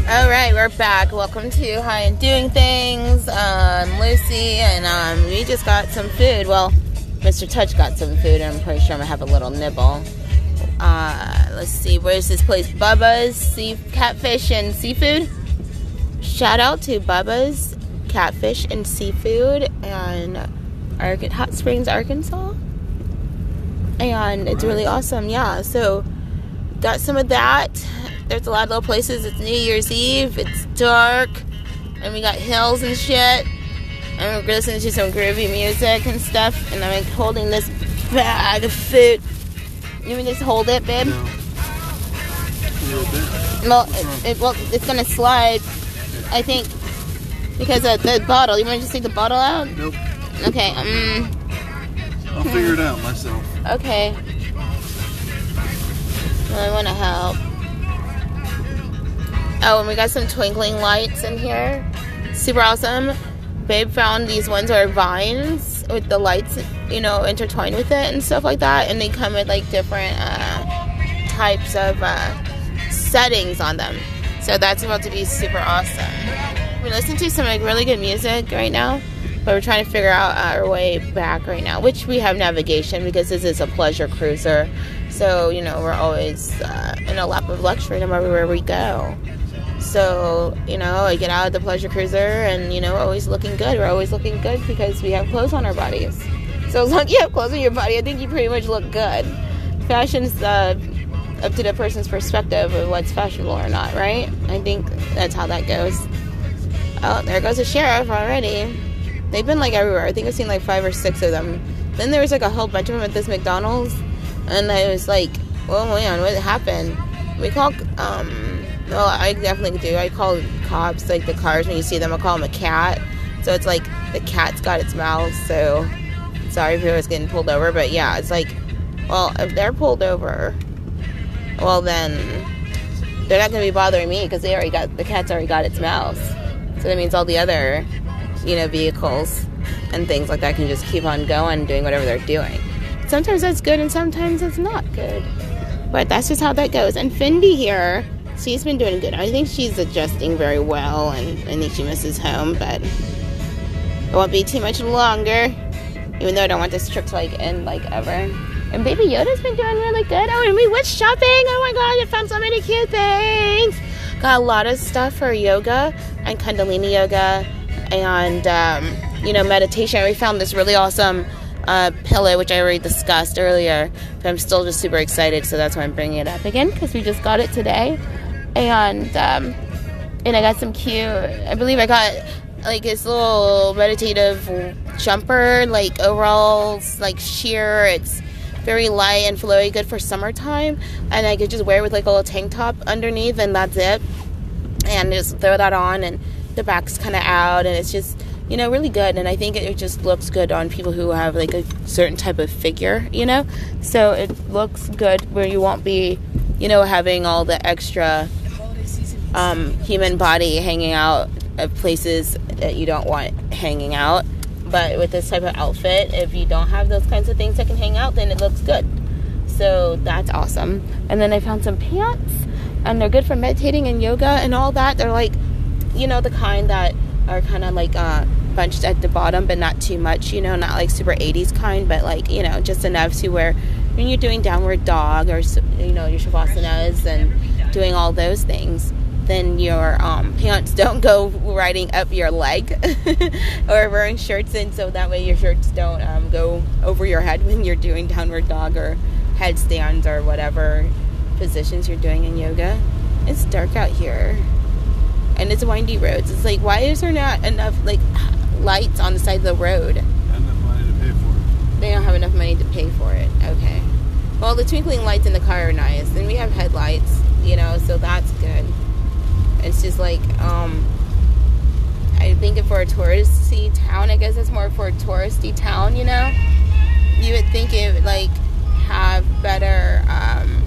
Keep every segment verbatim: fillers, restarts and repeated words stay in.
Alright, we're back. Welcome to High and Doing Things. Um, Lucy, and um, we just got some food. Well, Mister Touch got some food, and I'm pretty sure I'm going to have a little nibble. Uh, let's see, where's this place? Bubba's sea Catfish and Seafood. Shout out to Bubba's Catfish and Seafood in Ar- Hot Springs, Arkansas. And it's really awesome, yeah. So, got some of that. There's a lot of little places. It's New Year's Eve. It's dark. And we got hills and shit. And we're listening to some groovy music and stuff. And I'm like holding this bag of food. You want me to just hold it, babe? No. Well, it, it, well, it's going to slide, I think, because of the bottle. You want to just take the bottle out? Nope. Okay. Um, I'll figure it out myself. Okay. Well, I want to help. Oh, and we got some twinkling lights in here. Super awesome. Babe found these ones are vines with the lights, you know, intertwined with it and stuff like that. And they come with like different uh, types of uh, settings on them. So that's about to be super awesome. We're listening to some like really good music right now. But we're trying to figure out our way back right now. Which we have navigation because this is a pleasure cruiser. So, you know, we're always uh, in a lap of luxury no matter where we go. So, you know, I get out of the pleasure cruiser and, you know, we're always looking good. We're always looking good because we have clothes on our bodies. So as long as you have clothes on your body, I think you pretty much look good. Fashion's uh, up to the person's perspective of what's fashionable or not, right? I think that's how that goes. Oh, there goes the sheriff already. They've been like everywhere. I think I've seen like five or six of them. Then there was like a whole bunch of them at this McDonald's. And I was like, oh man, what happened? We call, um, well, I definitely do. I call cops, like the cars, when you see them, I call them a cat. So it's like the cat's got its mouth. So sorry if it was getting pulled over. But yeah, it's like, well, if they're pulled over, well then they're not going to be bothering me because they already got, the cat's already got its mouth. So that means all the other, you know, vehicles and things like that can just keep on going, doing whatever they're doing. Sometimes that's good and sometimes it's not good. But that's just how that goes. And Fendi here, she's been doing good. I think she's adjusting very well, and I think she misses home, but it won't be too much longer. Even though I don't want this trip to like end like ever. And Baby Yoda's been doing really good. Oh, and we went shopping. Oh my god, I found so many cute things. Got a lot of stuff for yoga and Kundalini yoga and um, you know, meditation. We found this really awesome uh, pillow, which I already discussed earlier, but I'm still just super excited, so that's why I'm bringing it up again, because we just got it today. And um, and I got some cute, I believe I got like this little meditative jumper, like overalls, like sheer. It's very light and flowy, good for summertime, and I could just wear it with like a little tank top underneath, and that's it. And just throw that on, and the back's kind of out, and it's just, you know, really good. And I think it just looks good on people who have like a certain type of figure, you know, so it looks good where you won't be, you know, having all the extra um, human body hanging out at places that you don't want hanging out. But with this type of outfit, if you don't have those kinds of things that can hang out, then it looks good. So that's awesome. And then I found some pants, and they're good for meditating and yoga and all that. They're like, you know, the kind that are kind of like uh, bunched at the bottom, but not too much, you know, not like super eighties kind, but like, you know, just enough to where when you're doing downward dog or, you know, your shavasana and doing all those things, then your um, pants don't go riding up your leg or wearing shirts in, so that way your shirts don't um, go over your head when you're doing downward dog or headstands or whatever positions you're doing in yoga. It's dark out here. And it's windy roads. It's like, why is there not enough like lights on the side of the road? Not enough money to pay for it. They don't have enough money to pay for it. Okay. Well, the twinkling lights in the car are nice, and we have headlights, you know, so that's good. It's just like, um, I think for a touristy town, I guess it's more for a touristy town, you know. You would think it would like have better, um,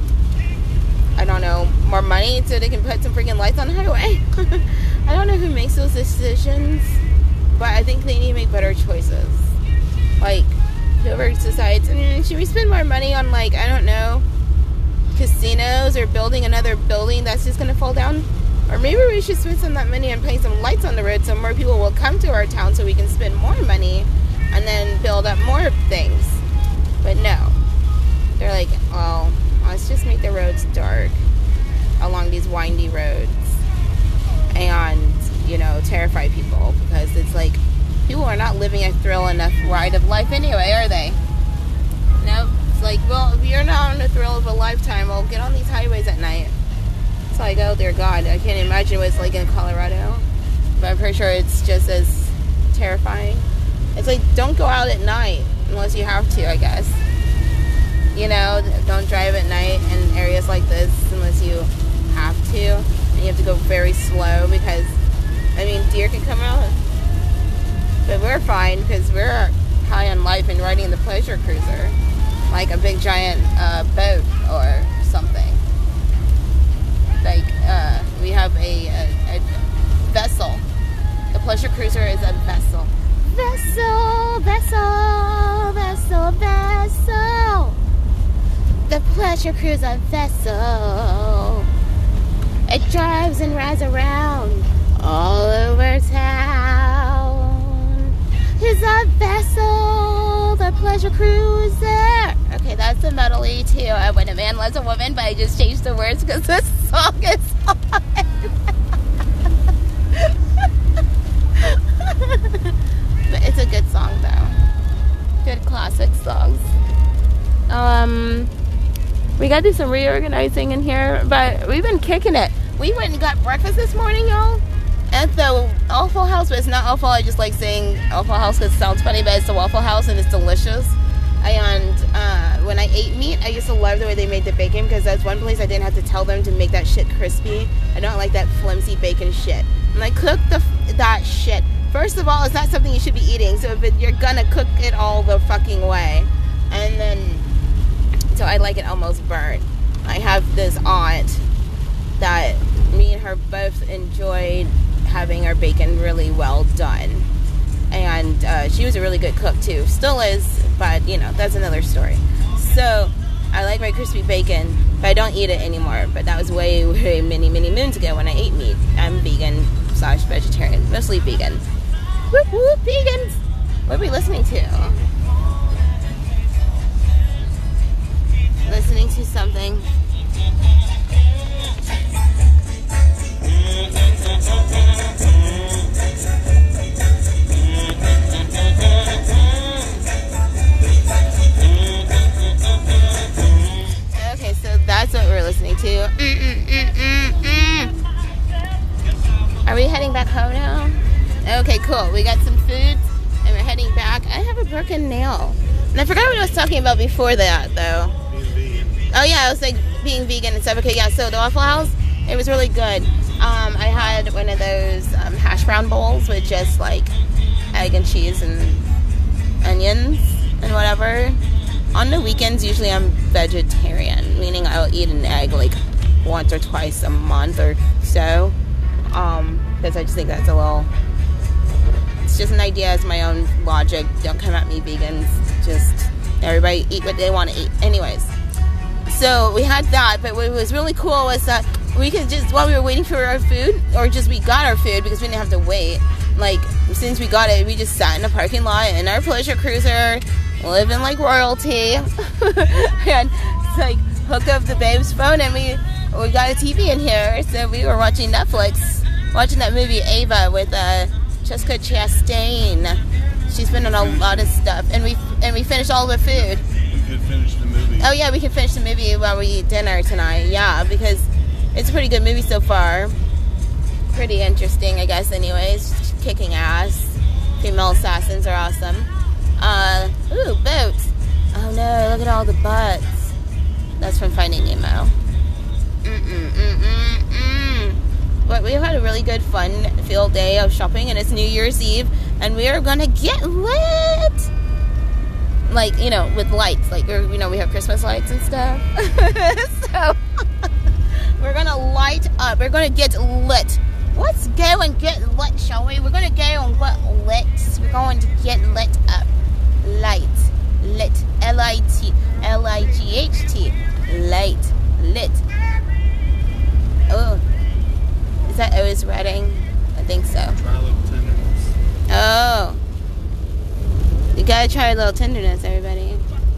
I don't know, more money so they can put some freaking lights on the highway. I don't know who makes those decisions, but I think they need to make better choices. Like, whoever decides, mm, should we spend more money on, like, I don't know, casinos or building another building that's just going to fall down? Or Or maybe we should spend some of that money on putting some lights on the road so more people will come to our town so we can spend more money and then build up more things. But no. They're like, well, let's just make the roads dark along these windy roads and, you know, terrify people, because it's like people are not living a thrill enough ride of life anyway, are they? No, it's like, well, if you're not on the thrill of a lifetime, well, get on these highways at night. It's like, oh dear God, I can't imagine what it's like in Colorado, but I'm pretty sure it's just as terrifying. It's like, don't go out at night unless you have to, I guess. You know, don't drive at night in areas like this unless you have to. And you have to go very slow because, I mean, deer can come out. But we're fine because we're high on life and riding the pleasure cruiser. Like a big giant uh, boat or something. Like, uh, we have a, a, a vessel. The pleasure cruiser is a vessel. Vessel, vessel, vessel, vessel. The pleasure cruiser vessel. It drives and rides around all over town. It's a vessel, the pleasure cruiser. Okay, that's the medley too. Uh, when a man loves a woman, but I just changed the words because this song is on. But it's a good song though. Good classic songs. Um, we got to do some reorganizing in here, but we've been kicking it. We went and got breakfast this morning, y'all, at the Waffle House, but it's not awful. I just like saying Waffle House because it sounds funny, but it's the Waffle House and it's delicious. And uh, when I ate meat, I used to love the way they made the bacon because that's one place I didn't have to tell them to make that shit crispy. I don't like that flimsy bacon shit. And I cook the that shit. First of all, it's not something you should be eating, so if it, you're gonna cook it all the fucking way. And then, so I like it almost burnt. I have this aunt that me and her both enjoyed having our bacon really well done. And uh, she was a really good cook too. Still is, but you know, that's another story. So, I like my crispy bacon, but I don't eat it anymore. But that was way, way many, many moons ago when I ate meat. I'm vegan slash vegetarian, mostly vegan. Whoop whoop, vegans! What are we listening to? Listening to something. Okay, so that's what we're listening to. Mm, mm, mm, mm, mm. Are we heading back home now? Okay, cool. We got some food and we're heading back. I have a broken nail. And I forgot what I was talking about before that, though. Being vegan. Oh, yeah, I was like being vegan and stuff. Okay, yeah, so the Waffle House, it was really good. Um, I had one of those um, hash brown bowls with just like egg and cheese and onions and whatever. On the weekends, usually I'm vegetarian, meaning I'll eat an egg like once or twice a month or so. Um, because I just think that's a little... It's just an idea, it's my own logic. Don't come at me, vegans. Just everybody eat what they want to eat. Anyways, so we had that, but what was really cool was that we could just, while we were waiting for our food, or just we got our food because we didn't have to wait. Like, since we got it, we just sat in the parking lot in our pleasure cruiser, living like royalty, and like hooked up the babe's phone, and we we got a T V in here, so we were watching Netflix, watching that movie Ava with uh. Jessica Chastain. She's been on a lot of stuff, and we and we finished all the food. We could finish the movie. Oh yeah, we can finish the movie while we eat dinner tonight. Yeah, because it's a pretty good movie so far. Pretty interesting, I guess. Anyways, kicking ass. Female assassins are awesome. Uh, ooh, boats. Oh no, look at all the butts. That's from Finding Nemo. Mm mm mm mm mm. But we had a really good, fun field day of shopping, and it's New Year's Eve, and we are gonna get lit. Like, you know, with lights, like, you know, we have Christmas lights and stuff. So we're gonna light up. We're gonna get lit. Let's go and get lit, shall we? We're gonna go and get lit. We're going to get lit up. Light, lit, L I T, L I G H T, light, lit. Oh. Is that Oh, is Reading? I think so. Try a little tenderness. Oh. You gotta try a little tenderness, everybody.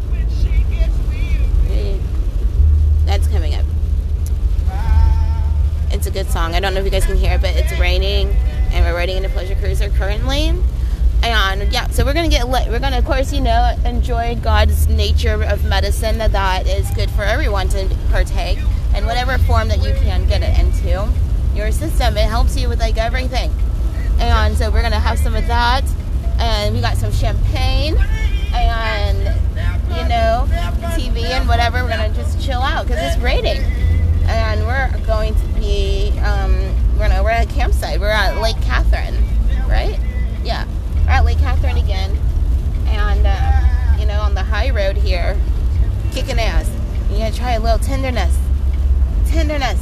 That's coming up. It's a good song. I don't know if you guys can hear it, but it's raining, and we're riding in a pleasure cruiser currently. And yeah, so we're gonna get lit. We're gonna, of course, you know, enjoy God's nature of medicine that is good for everyone to partake in whatever form that you can get it into your system. It helps you with like everything. And so we're gonna have some of that, and we got some champagne, and you know, T V and whatever. We're gonna just chill out because it's raining, and we're going to be um, we're gonna we're at a campsite. We're at Lake Catherine, right? Yeah. We're at Lake Catherine again, and uh, you know, on the high road here, kicking ass. You gotta try a little tenderness, tenderness.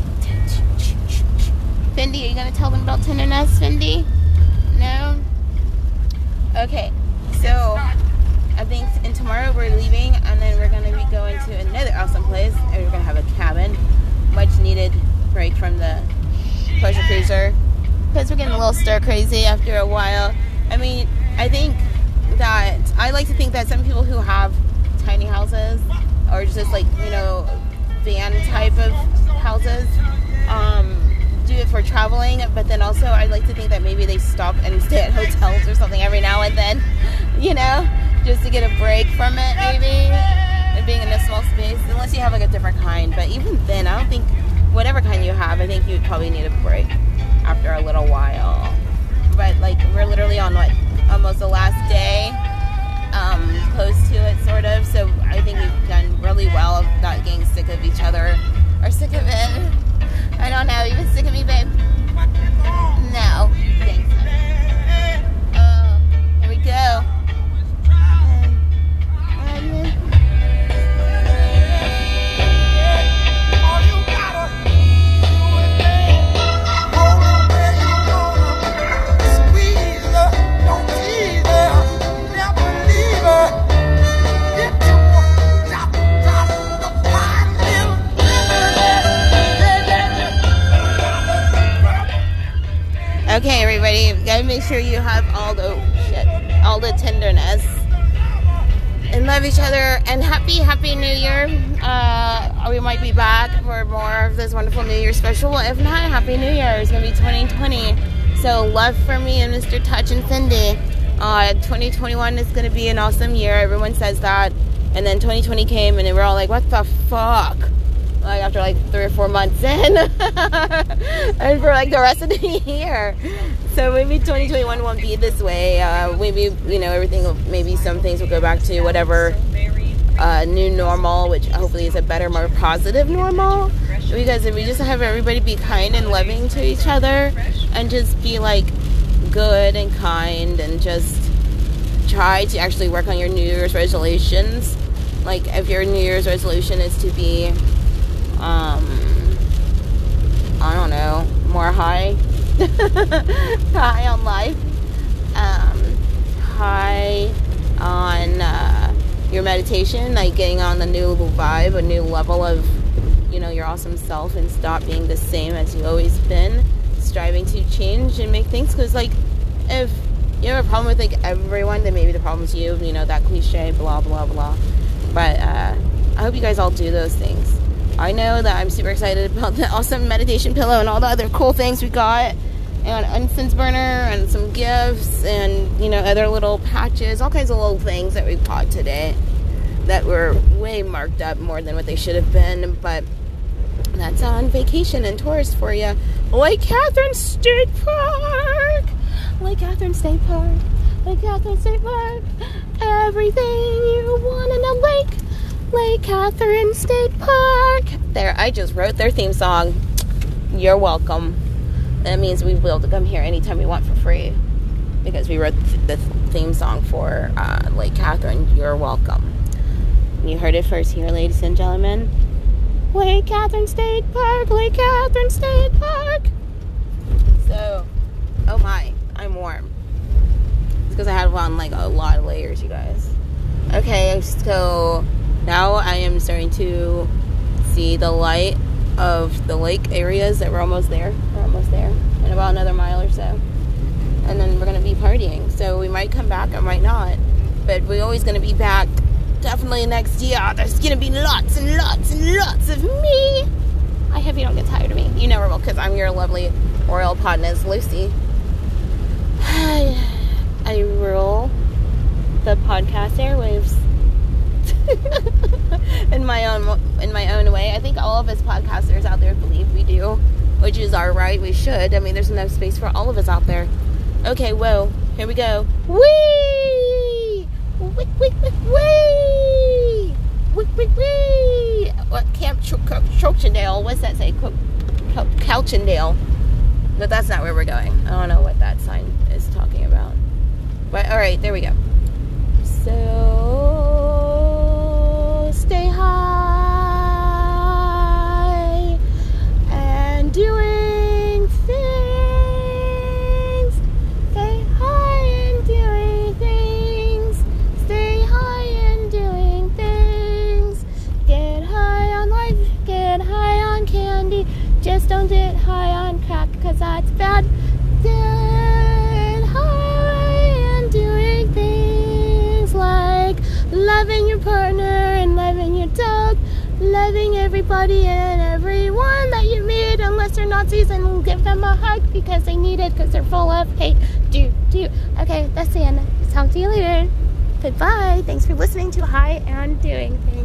Fendi, are you gonna tell them about tenderness, Fendi? No. Okay, so I think, and tomorrow we're leaving, and then we're gonna be going to another awesome place, and we're gonna have a cabin, much needed break from the pleasure cruiser, because we're getting a little stir crazy after a while. I mean, I think that, I like to think that some people who have tiny houses, or just like, you know, van type of houses, um, do it for traveling, but then also I like to think that maybe they stop and stay at hotels or something every now and then, you know, just to get a break from it maybe, and being in a small space, unless you have like a different kind. But even then, I don't think, whatever kind you have, I think you would probably need a break after a little while. But like, we're literally on what, almost the last day, um, close to it sort of, so I think we've done really well of not getting sick of each other, or sick of it. I don't know, you been sick of me, babe? No, thanks. Oh, here we go. Okay, everybody, gotta make sure you have all the shit, all the tenderness, and love each other. And happy, happy New Year. Uh, we might be back for more of this wonderful New Year special. If not, Happy New Year. It's gonna be twenty twenty. So love for me and Mister Touch and Cindy. Uh, twenty twenty-one is gonna be an awesome year. Everyone says that. And then twenty twenty came, and we're all like, what the fuck? Like after like three or four months in, and for like the rest of the year. So maybe twenty twenty-one won't be this way. Uh, maybe, you know, everything will, maybe some things will go back to whatever uh, new normal, which hopefully is a better, more positive normal. Because if we just have everybody be kind and loving to each other, and just be like good and kind, and just try to actually work on your New Year's resolutions. Like if your New Year's resolution is to be Um, I don't know, more high, high on life, um, high on, uh, your meditation, like getting on the new vibe, a new level of, you know, your awesome self, and stop being the same as you've always been, striving to change and make things, because, like, if you have a problem with, like, everyone, then maybe the problem's you, you know, that cliche, blah, blah, blah, but, uh, I hope you guys all do those things. I know that I'm super excited about the awesome meditation pillow and all the other cool things we got, and an incense burner and some gifts, and, you know, other little patches, all kinds of little things that we bought today that were way marked up more than what they should have been. But that's on vacation and tourist for you. Lake Catherine State Park, Lake Catherine State Park, Lake Catherine State Park, everything you want in a lake. Lake Catherine State Park. There, I just wrote their theme song. You're welcome. That means we'll be able to come here anytime we want for free, because we wrote the theme song for uh, Lake Catherine. You're welcome. You heard it first here, ladies and gentlemen. Lake Catherine State Park, Lake Catherine State Park. So, oh my, I'm warm. It's because I had on like a lot of layers, you guys. Okay, so now I am starting to see the light of the lake areas that we're almost there. We're almost there in about another mile or so. And then we're going to be partying. So we might come back or might not. But we're always going to be back definitely next year. There's going to be lots and lots and lots of me. I hope you don't get tired of me. You never will, because I'm your lovely royal partners, Lucy. I rule the podcast airwaves in my own in my own way. I think all of us podcasters out there believe we do, which is our right. We should. I mean, there's enough space for all of us out there. Okay, whoa, here we go. Whee! Wee! Wee! Wee! Wee! Wee! Wee! What Camp Chochendale? What's that say? Couchendale. But that's not where we're going. I don't know what that sign is talking about. But all right, there we go. So stay high and doing things. Stay high and doing things. Stay high and doing things. Get high on life. Get high on candy. Just don't get high on crack, because that's bad. Get high and doing things like loving your partner and loving your dog, loving everybody and everyone that you meet, unless they're Nazis, and give them a hug because they need it, because they're full of hate. Do, do. Okay, that's the end. Talk to you later. Goodbye. Thanks for listening to High and Doing Things.